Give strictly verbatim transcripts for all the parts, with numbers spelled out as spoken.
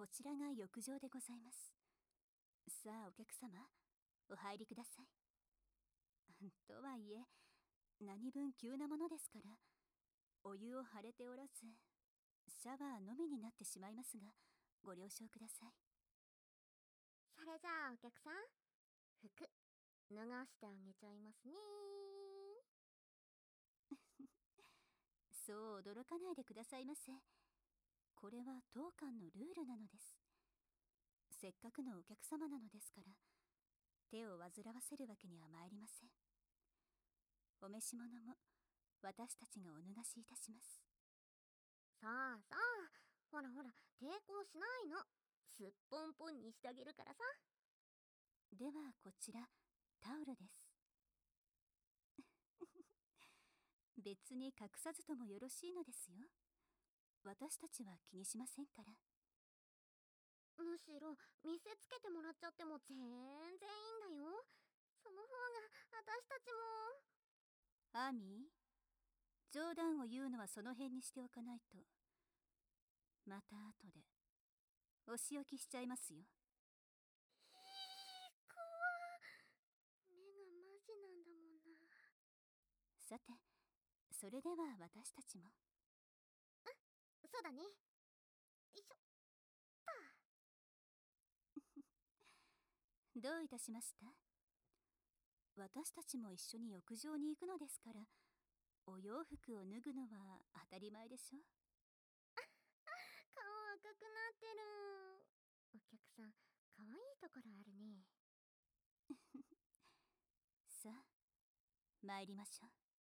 こちらが浴場でございます。さあお客様、お入りください。とはいえ何分急なものですから、お湯を張れておらずシャワーのみになってしまいますが、ご了承ください。 それじゃあお客さん、服脱がしてあげちゃいますね。 そう驚かないでくださいませ。これは当館のルールなのです。せっかくのお客様なのですから、手を煩わせるわけにはまいりません。お召し物も私たちがお脱がしいたします。 さあさあ、ほらほら抵抗しないの。すっぽんぽんにしてあげるからさ。 ではこちらタオルです。別に隠さずともよろしいのですよ。私たちは気にしませんから。 むしろ見せつけてもらっちゃっても全然いいんだよ。その方が私たちも。 アーミー、冗談を言うのはその辺にしておかないと、また後でお仕置きしちゃいますよ。 ひー、怖目がマジなんだもんな。 さて、それでは私たちも。 そうだね。よいしょっと。 どういたしました？私たちも一緒に浴場に行くのですから、お洋服を脱ぐのは当たり前でしょ。 顔赤くなってる。お客さん、可愛いところあるね。 さあ参りましょう。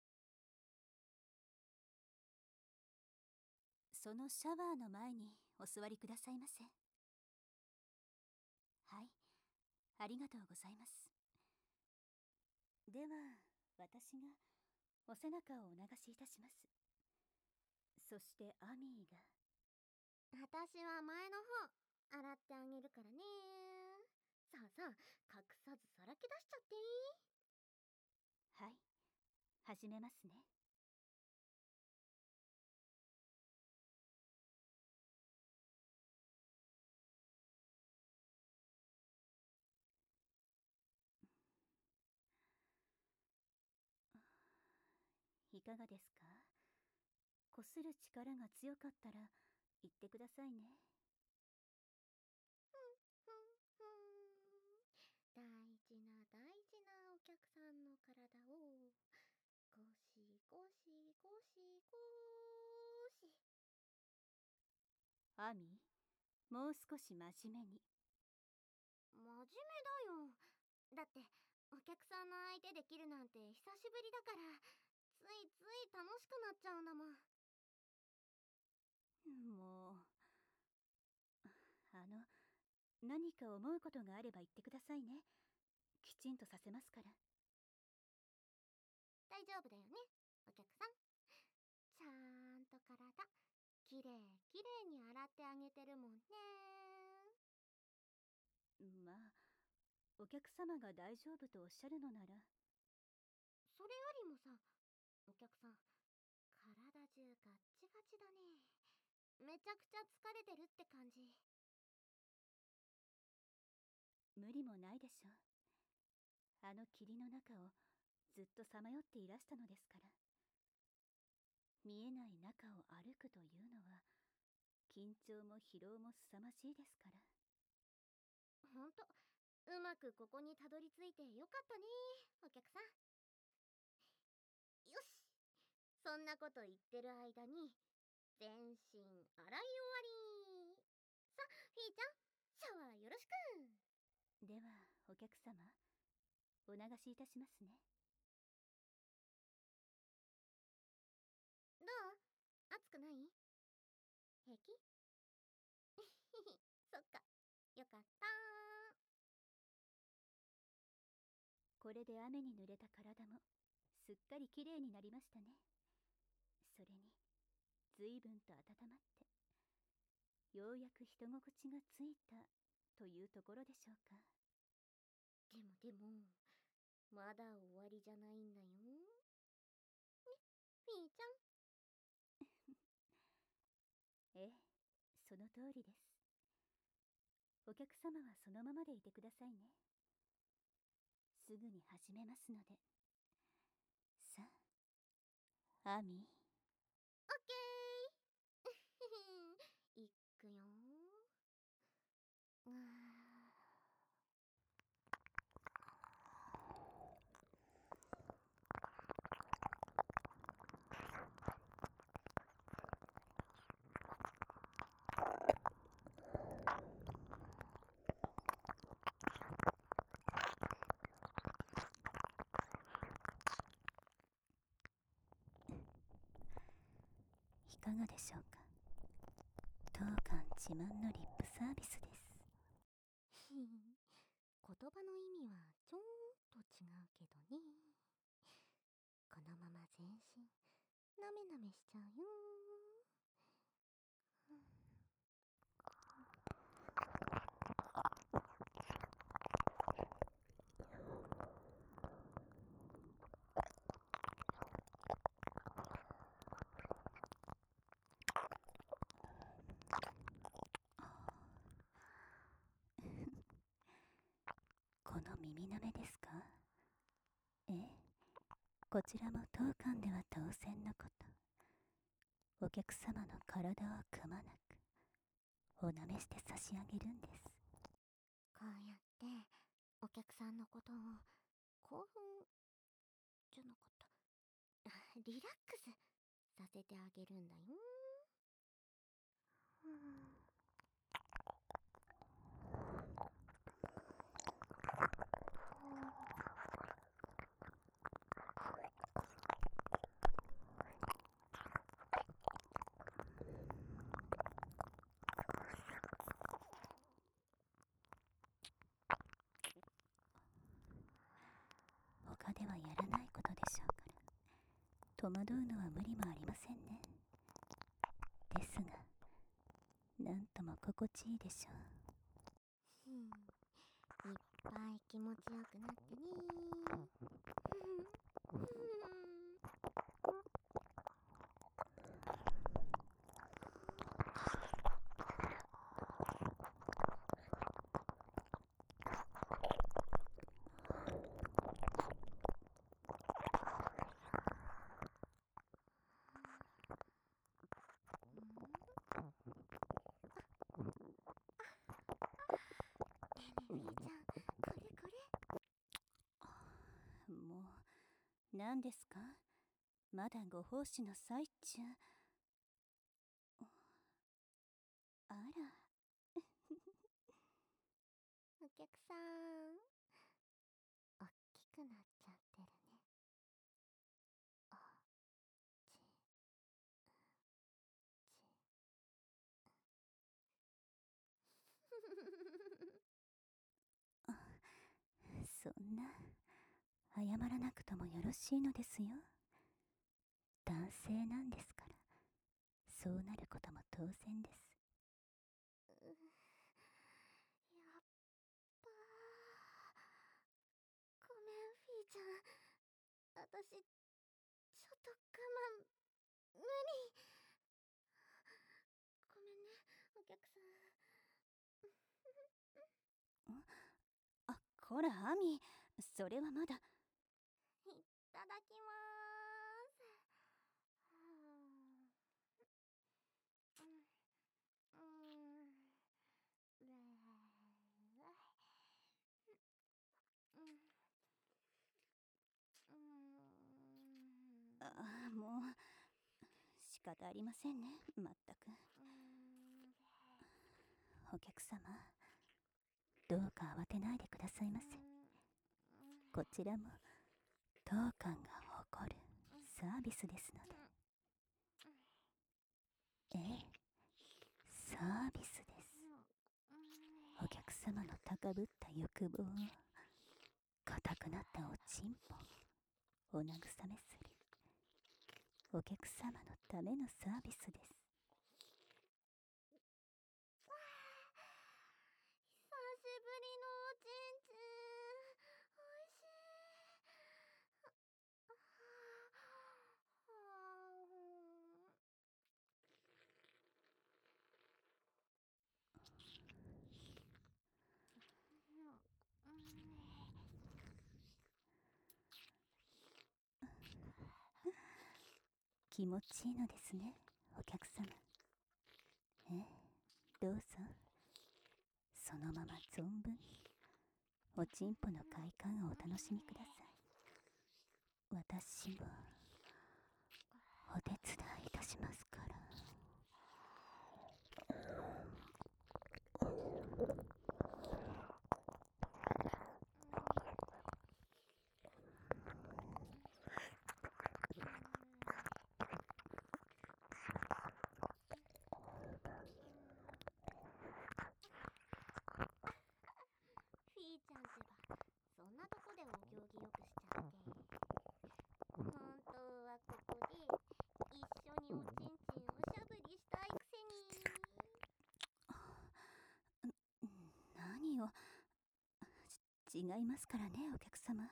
そのシャワーの前にお座りくださいませ。はい、ありがとうございます。では私がお背中をお流しいたします。そしてアミーが。 私は前の方洗ってあげるからね。さあさあ、隠さずさらけ出しちゃっていい？ はい、始めますね。いかがですか？こする力が強かったら言ってくださいね。 ふんふん、大事な大事なお客さんの体をゴシゴシゴシゴシ。 アミー、もう少し真面目に。 真面目だよ。だってお客さんの相手できるなんて久しぶりだから、ついつい楽しくなっちゃうんだもん。 もう、あの、何か思うことがあれば言ってくださいね。きちんとさせますから。 大丈夫だよね、お客さん。ちゃんと体きれいきれいに洗ってあげてるもんね。 まあ、お客様が大丈夫とおっしゃるのなら。 それよりもさ、お客さん、体中ガッチガチだね。めちゃくちゃ疲れてるって感じ。 無理もないでしょう。あの霧の中をずっとさまよっていらしたのですから。見えない中を歩くというのは緊張も疲労も凄まじいですから。 ほんと、うまくここにたどり着いてよかったね、お客さん。よし、そんなこと言ってる間に全身洗い終わり。さあフィーちゃん、シャワーよろしく。 ではお客様、お流しいたしますね。 どう？熱くない？平気？そっか、よかった。 これで雨に濡れた体もすっかりきれいになりましたね。それに随分と温まって、ようやく人心地がついたというところでしょうか。 でもでも、まだ終わりじゃないんだよ。ね、フィーちええ、その通りです。 お客様はそのままでいてくださいね。すぐに始めますので。さあ、アミ。 オッケーいくよー。ういかがでしょうか。当館自慢のリップサービスです。 言葉の意味はちょーんと違うけどね。このまま全身なめなめしちゃうよー。 この耳なめですか。ええ、こちらも当館では当然のこと。お客様の体をくまなくおなめして差し上げるんです。 こうやってお客さんのことを興奮じゃなかったリラックスさせてあげるんだよ。うん他ではやらないことでしょうから戸惑うのは無理もありませんね。ですがなんとも心地いいでしょう。 うんいっぱい気持ちよくなってねねえねえみーちゃん、これこれ。 もう何ですか。まだご奉仕の最中。あらお客さん、おっきくなっちゃってるね。あちそんな謝らなくともよろしいのですよ。男性なんですからそうなることも当然です。 うやっばー。ごめんフィーちゃん、私ちょっと我慢無理。ごめんねお客さん。 あ、こらアミ、それはまだ。 いただきまーす。はあ、うんうんれーうんうんあ、もう仕方ありませんね。まったく。 うんお客様どうか慌てないでくださいませ。こちらも当館が誇るサービスですので。ええ、サービスです。お客様の高ぶった欲望を、硬くなったおちんぽをお慰めするお客様のためのサービスです。 久しぶりのおちんちん、おいしい。 気持ちいいのですね、お客様。ええ、どうぞ。そのまま存分におちんぽの快感をお楽しみください。私もお手伝いいたしますから。 フィーちゃんってば、そんなとこでお行儀よくしちゃって。本当はここで一緒におちんちんおしゃぶりしたいくせに。 何を。ち違いますからね、お客様。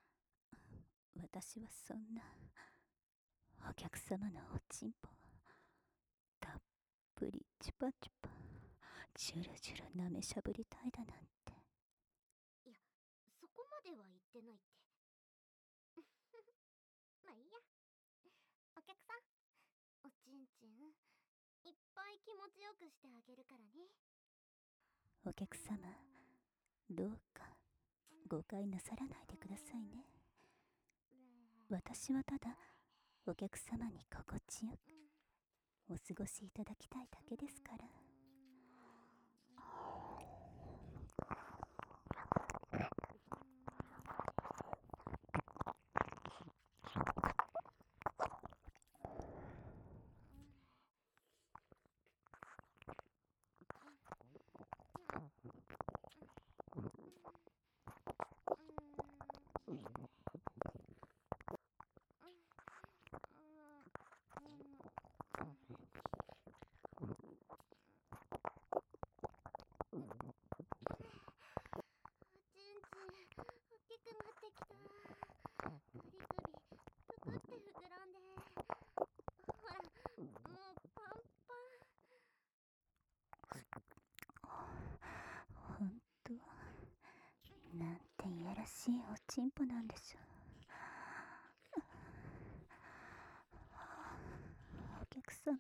私はそんなお客様のおちんぽをたっぷりチュパチュパジュルジュル舐めしゃぶりたいだなんて。 いや、そこまでは言ってないって。まあいいや。お客さん、おちんちんいっぱい気持ちよくしてあげるからね。 お客様、どうか誤解なさらないでくださいね。私はただお客様に心地よくお過ごしいただきたいだけですから。ほんと、なんていやらしいおちんぽなんでしょう。お客様、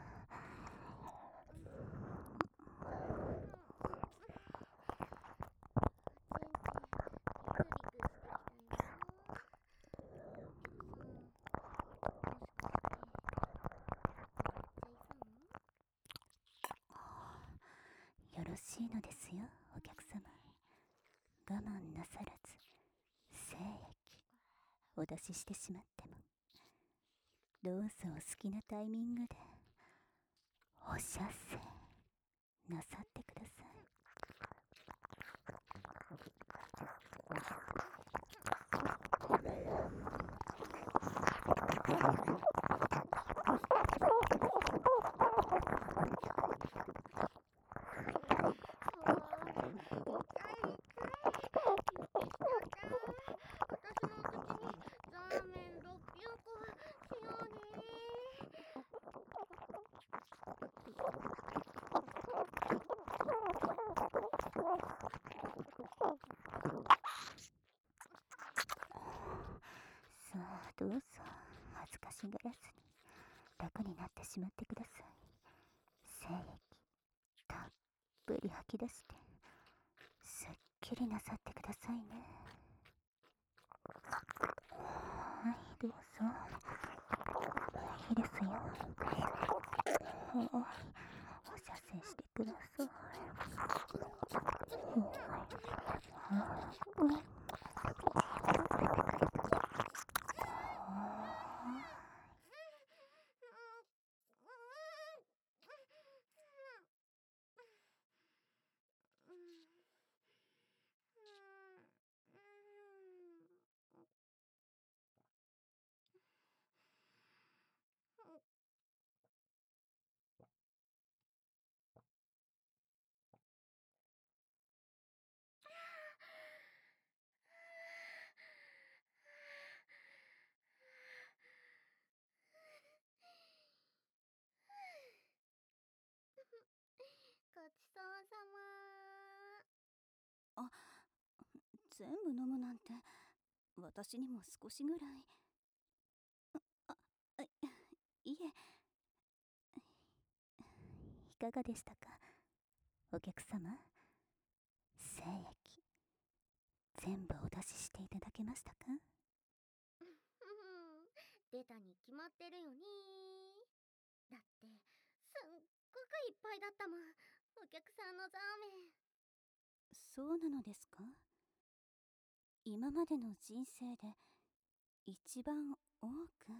よろしいのですよ、お客様。我慢なさらず精液お出ししてしまっても、どうぞお好きなタイミングでお射精なさってください。さあ、どうぞ恥ずかしがらずに楽になってしまってください。精液たっぷり吐き出してすっきりなさってくださいね。はい、どうぞ。いいですよ。はい、お射精してください。うん、 ごちそうさあ、全部飲むなんて私にも少しぐらい。あ、あ、 え。いかがでしたか、お客様。精液全部お出ししていただけましたか？ ふふん、出たに決まってるよね。だってすっごくいっぱいだったもん、お客さんのザーメン。 そうなのですか？今までの人生で一番多く。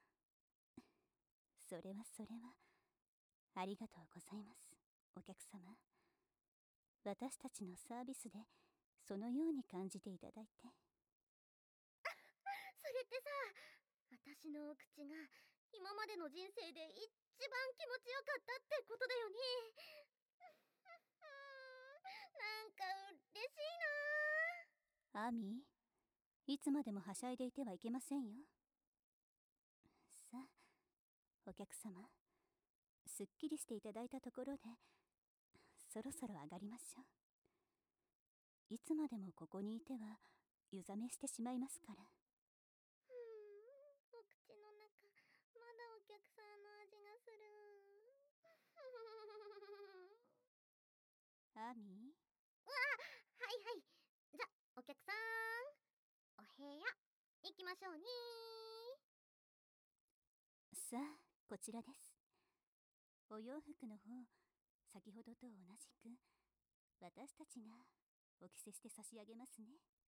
それはそれはありがとうございます、お客様。私たちのサービスでそのように感じていただいて。 それってさ、私のお口が今までの人生で一番気持ちよかったってことだよね。なんか嬉しいな。 アミ、いつまでもはしゃいでいてはいけませんよ。さあ、お客様、すっきりしていただいたところでそろそろ上がりましょう。いつまでもここにいては湯冷めしてしまいますから。 うーん、お口の中まだお客さんの味がする。 アミ。 わあ、はいはい。じゃ、お客さん、お部屋行きましょうね。 さあ、こちらです。お洋服の方、先ほどと同じく私たちがお着せして差し上げますね。